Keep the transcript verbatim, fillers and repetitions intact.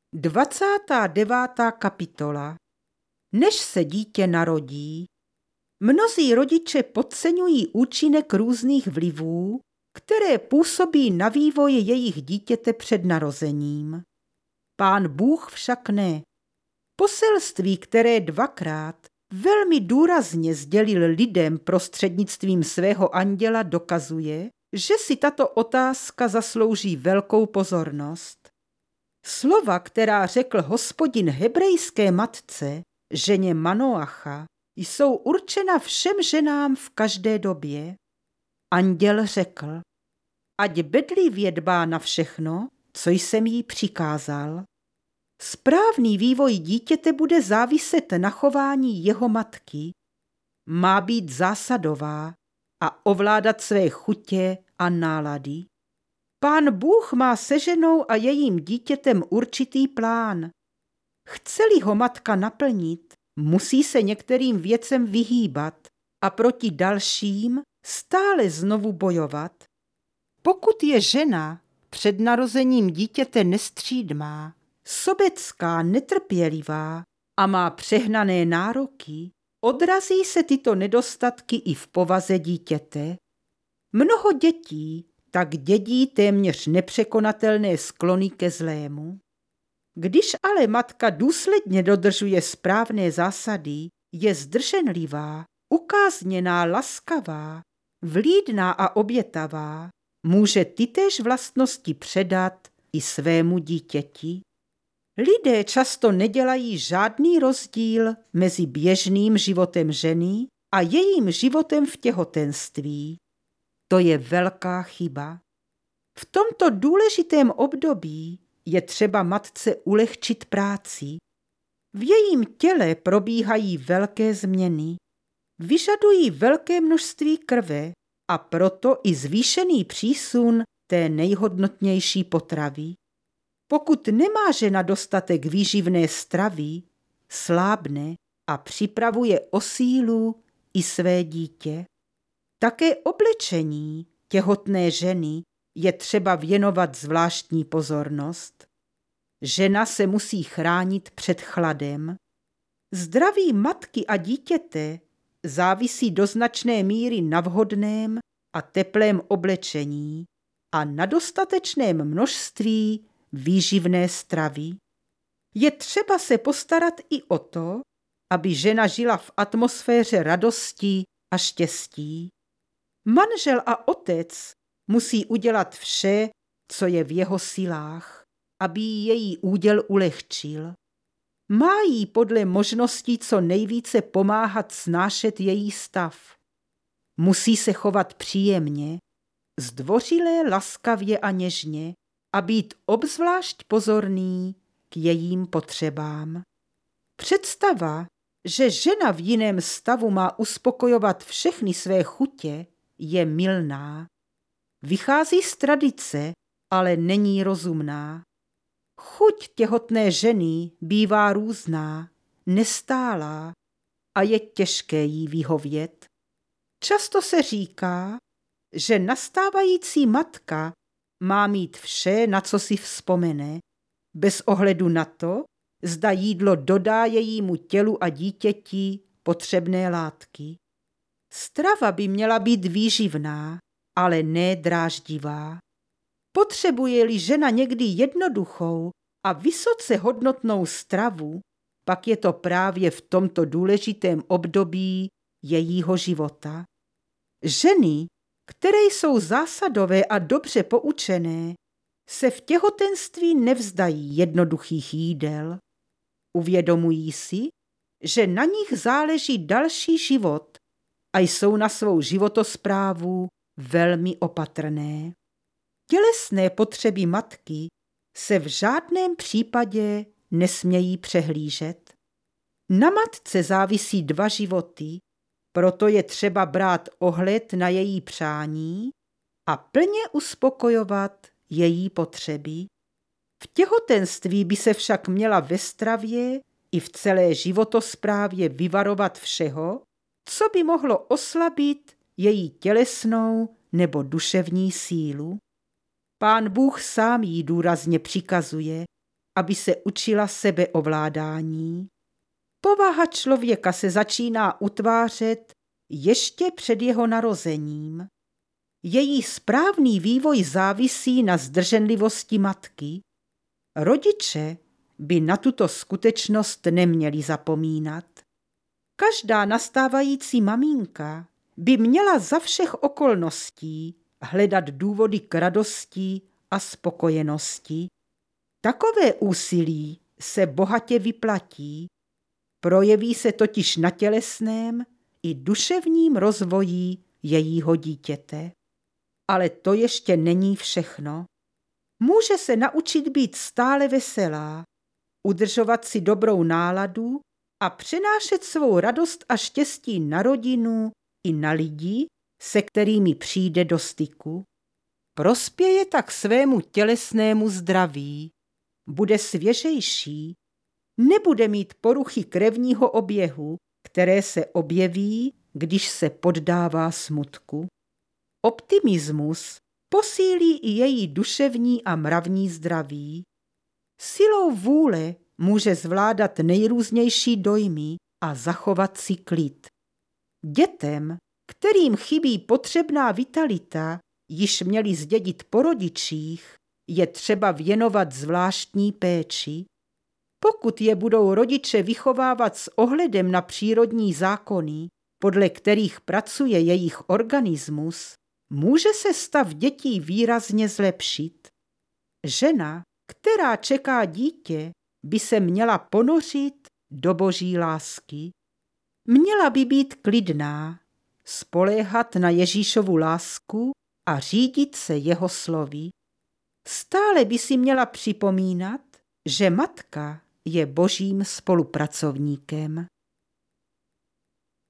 Dvacátá devátá kapitola. Než se dítě narodí, mnozí rodiče podceňují účinek různých vlivů, které působí na vývoj jejich dítěte před narozením. Pán Bůh však ne. Poselství, které dvakrát velmi důrazně sdělil lidem prostřednictvím svého anděla, dokazuje, že si tato otázka zaslouží velkou pozornost. Slova, která řekl Hospodin hebrejské matce, ženě Manoacha, jsou určena všem ženám v každé době. Anděl řekl: ať bedlivě dbá na všechno, co jsem jí přikázal. Správný vývoj dítěte bude záviset na chování jeho matky. Má být zásadová a ovládat své chutě a nálady. Pán Bůh má se ženou a jejím dítětem určitý plán. Chce-li ho matka naplnit, musí se některým věcem vyhýbat a proti dalším stále znovu bojovat. Pokud je žena před narozením dítěte nestřídmá, sobecká, netrpělivá a má přehnané nároky, odrazí se tyto nedostatky i v povaze dítěte. Mnoho dětí tak dědí téměř nepřekonatelné sklony ke zlému. Když ale matka důsledně dodržuje správné zásady, je zdrženlivá, ukázněná, laskavá, vlídná a obětavá, může tytéž vlastnosti předat i svému dítěti. Lidé často nedělají žádný rozdíl mezi běžným životem ženy a jejím životem v těhotenství. To je velká chyba. V tomto důležitém období je třeba matce ulehčit práci. V jejím těle probíhají velké změny. Vyžadují velké množství krve a proto i zvýšený přísun té nejhodnotnější potravy. Pokud nemá žena dostatek výživné stravy, slábne a připravuje o sílu i své dítě. Také oblečení těhotné ženy je třeba věnovat zvláštní pozornost. Žena se musí chránit před chladem. Zdraví matky a dítěte závisí do značné míry na vhodném a teplém oblečení a na dostatečném množství výživné stravy. Je třeba se postarat i o to, aby žena žila v atmosféře radosti a štěstí. Manžel a otec musí udělat vše, co je v jeho silách, aby jí její úděl ulehčil. Má jí podle možností co nejvíce pomáhat snášet její stav. Musí se chovat příjemně, zdvořile, laskavě a něžně a být obzvlášť pozorný k jejím potřebám. Představa, že žena v jiném stavu má uspokojovat všechny své chutě, je mylná. Vychází z tradice, ale není rozumná. Chuť těhotné ženy bývá různá, nestálá a je těžké jí vyhovět. Často se říká, že nastávající matka má mít vše, na co si vzpomene, bez ohledu na to, zda jídlo dodá jejímu tělu a dítěti potřebné látky. Strava by měla být výživná, ale ne dráždivá. Potřebuje-li žena někdy jednoduchou a vysoce hodnotnou stravu, pak je to právě v tomto důležitém období jejího života. Ženy, které jsou zásadové a dobře poučené, se v těhotenství nevzdají jednoduchých jídel. Uvědomují si, že na nich záleží další život a jsou na svou životosprávu velmi opatrné. Tělesné potřeby matky se v žádném případě nesmějí přehlížet. Na matce závisí dva životy, proto je třeba brát ohled na její přání a plně uspokojovat její potřeby. V těhotenství by se však měla ve stravě i v celé životosprávě vyvarovat všeho, co by mohlo oslabit její tělesnou nebo duševní sílu. Pán Bůh sám jí důrazně přikazuje, aby se učila sebeovládání. Povaha člověka se začíná utvářet ještě před jeho narozením. Její správný vývoj závisí na zdrženlivosti matky. Rodiče by na tuto skutečnost neměli zapomínat. Každá nastávající maminka by měla za všech okolností hledat důvody k radosti a spokojenosti. Takové úsilí se bohatě vyplatí. Projeví se totiž na tělesném i duševním rozvoji jejího dítěte. Ale to ještě není všechno. Může se naučit být stále veselá, udržovat si dobrou náladu a přenášet svou radost a štěstí na rodinu i na lidi, se kterými přijde do styku. Prospěje tak svému tělesnému zdraví, bude svěžejší, nebude mít poruchy krevního oběhu, které se objeví, když se poddává smutku. Optimismus posílí i její duševní a mravní zdraví. Silou vůle může zvládat nejrůznější dojmy a zachovat si klid. Dětem, kterým chybí potřebná vitalita, již měli zdědit po rodičích, je třeba věnovat zvláštní péči. Pokud je budou rodiče vychovávat s ohledem na přírodní zákony, podle kterých pracuje jejich organismus, může se stav dětí výrazně zlepšit. Žena, která čeká dítě, by se měla ponořit do boží lásky. Měla by být klidná, spoléhat na Ježíšovu lásku a řídit se jeho slovy. Stále by si měla připomínat, že matka je božím spolupracovníkem.